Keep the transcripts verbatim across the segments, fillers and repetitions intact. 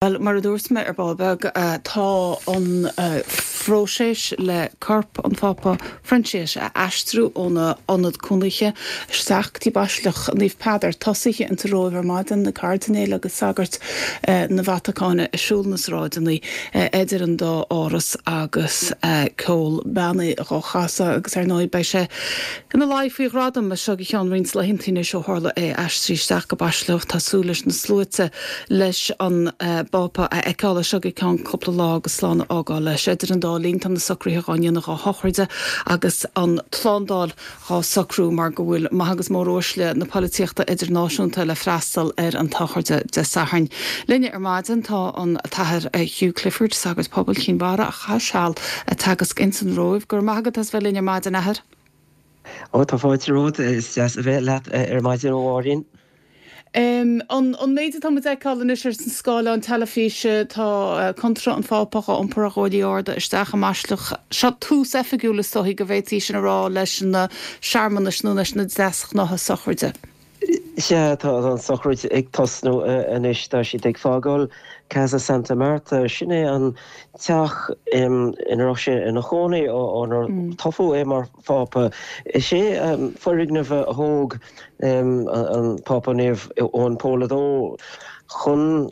Well, mar a dúirt me ar Balbeg uh, tá an uh, fróséis le corp an fápa Frenséis a astrú óna anad cúnaiche steach tí baslach níomh pádar tosaige an róibhar maidin na cardanéile agus sagart uh, na Vatacáine siúlnasráidenaí uh, idir an dá áras agus uh, cóil beannaí a chasa agus ar nóid bei sé gna láithfaí radam me seo chean rins le hintíine seo hála é astrí steach go baslach tásúlas na slúite leis an uh, bápa a eála seoga cean coppla lá agus sláánna ágáil leis idir an dá línta na socríthe gáine á hochirde agus an tláándáil á socrú mar go bhfuil maithagus móróisle na políochta idirnáisiúnta le freastal ar an táchairde de sahain. Linne ar maidin tá an tathir Hugh Clifford sagat pobl cínbara a chaseáil a tagas insan roimh gur maigad as bheith linne maidin ahar. Ó tá fáilte ród is just a bheith leat ar maidin óháirín. Um, an an méide tá eáil is ar san scála an talafíse tá contra an fápacha an paragóidí orda isteach a maislach se tús effigiúlas tá go bhéití sin rá leis na seaarman na snú leis na deasach nach a sochirde. sé tá an sochrid ag tosnú inis tá si ag fágáil Casa Santa Marta sinné an teach in Russia in a chónaí ó tofu é mar fápa. Is sé forrignamh a thóg an pápanéamh ón Póladó chun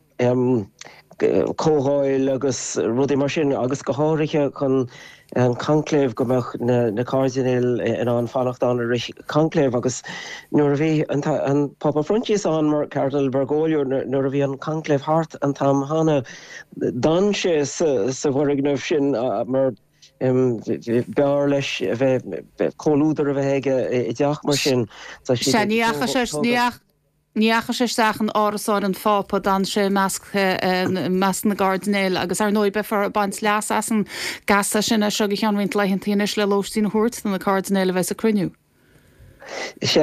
cóháil agus rudí mar sin agus go háirithe chun an conclave gomach na, na cardinal in an fannacht an conclave agus nuair a bhí an, an Papa Francis an mar Cardinal Bergoglio nuair a bhí an conclave hart an tam hana dan sé sa, sa bhorignamh sin uh, mar um, bear leis bheith cóúdar a bheith i deach mar sin. Sé níacha sé sníach Níacha sé steach an árasáin an fápa dan sé meas na Gardanéil agus ar nóid befar baint leas as an gasa sin a seo cheanhaint leihantíanais le lóistín thuirt na Gardanéile bheits a cruniú. sé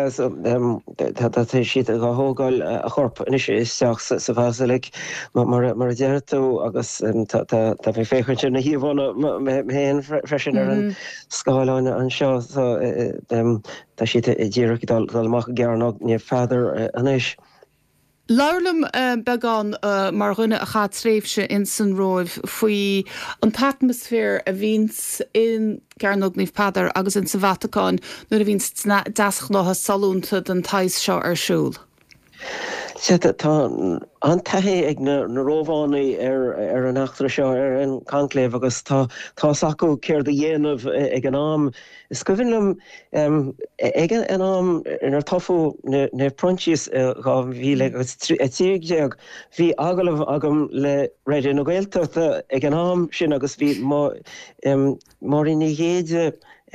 tá siad a thógáil a chorp inis isteach sa bhasaigh mar a deirú agus tá bhí féchaint sin na híomhána héon freisin ar an scáileáin an seo tá siad i ddíireach dulach gearnach ní feidir anis. Laurlam uh, began uh, mar rinne a gaat tréifse in san roimh faoi an atmosfér a víns in Garnog níomh padar agus in sa Vatacáin nuair a víns deasach nach a salúnta den tais seo ar siúl. sé tá an taithé ag na rómhánaí ar ar an achtra seo ar an conclave agus tá tá sacú céir de dhéanamh ag an am. Is go bhfuilm ag an am inar tofu na Frontius gá bhí le agus tíag bhí agalah agam le réidir na Gaeltachta ag an am sin agus bhí mar in héide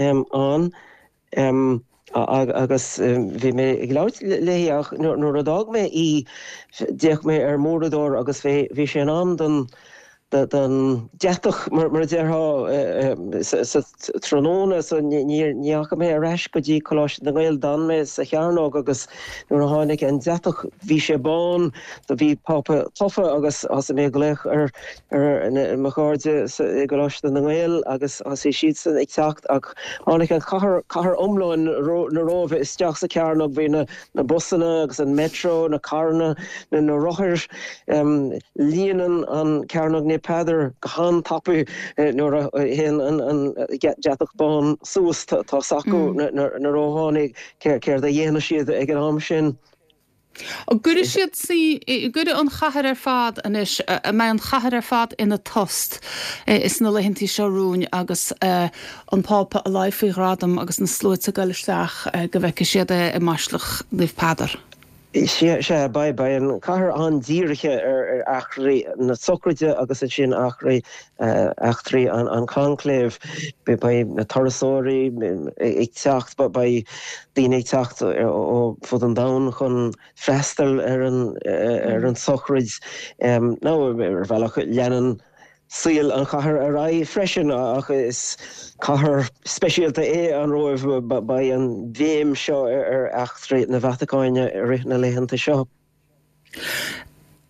an agus bhí mé ag leabhart léach nuair a dag mé í deach mé ar móradóir agus bhí sé an am don den deach mar deartha sa tróna so níocha mé a reis go dtí choláis na Gael dan mé sa chearnóg agus nuair a tháinig an deach bhí sé bán do bhí pápa tofa agus as mé goléich ar ar na cháirde i goláis na Gael agus as é siad san ag teacht ach tháinig an chathair omláin na rómh is teach sa cearnóg bhí na busanna agus an metro na carna na na rothir líanaan an cearnóg ní peidir gahan tapu nuair a héan an deach bán sús tá sacú na róhánaí céir a dhéana siad ag an am sin. A gure siad sí gure an chahar ar fad anis a mé an chahar ar fad ina tost is na lehinnti seorún agus an pápa a laifaí radam agus na slúite goisteach go bheice siad i maislach níomh padar. sé sé ba ba an cahar an díiriche ar ar achraí na socride agus sin achraí achtraí an an conclave be ba na tarasóirí ag teacht ba ba daoine ag teacht ó fud an dam chun freistal ar an ar an socrid ná ar bhealach leanan síl an chathair a ra freisin ach is chathair speisialta é an roimh ba an bhéim seo ar achtraí na Vatacáine ar na léhananta seo.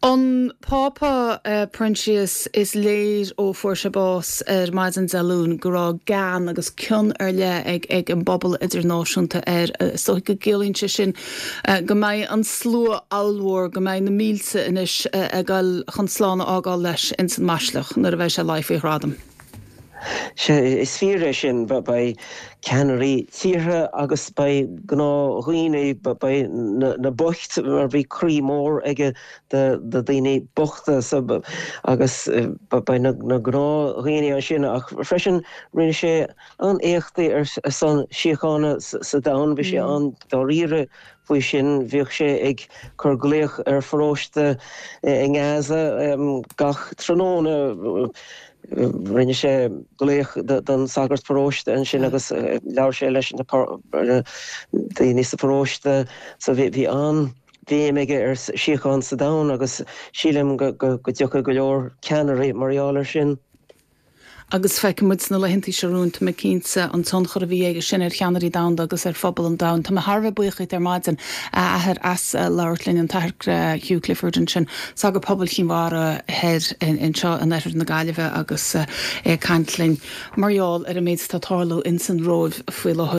An pápa uh, Princius is léir ó fuair se bás ar maid an Zalún go rá gan agus cion ar le ag ag an bobbal idirnáisiúnta ar uh, so go gélínte sin uh, go mbeidh an slua áilmhór go mbeidh na mílsa inis uh, a gáil chun sláánna ágáil leis in san maislach nar a bheith se laifí rádam. Se is fíre sin bei ceanirí tíre agus bei gná roioine bei na bocht mar bhí crí mór ige de daoine bochta agus bei na gná roioine an sin ach freisin rinne sé an éachtaí ar san siochána sa dain bhí sé an doíre faoi sin bhíoh sé ag chur gléoch ar fróiste i ngáasa gach tróna rinne sé goléoch den sagart paróiste an sin agus leir sé leis daoine sa paróiste so bhí an bhí méige ar siocháin sa dain agus sílim go dtiocha go leor ceanirí marialar sin. Agus feice muid na lehinntaí seúnt me cínsa an ton chur a bhí aige sin ar cheanirí da agus ar fphobal an da. Tá Harbh buchaid ar maidin ahar as leirlinn an tair Hugh Clifford an sin sa go pobl chinmhara head in seo an éidir na Gaillimhe agus cantlinn Marial ar a méid tátáú in san ród fuil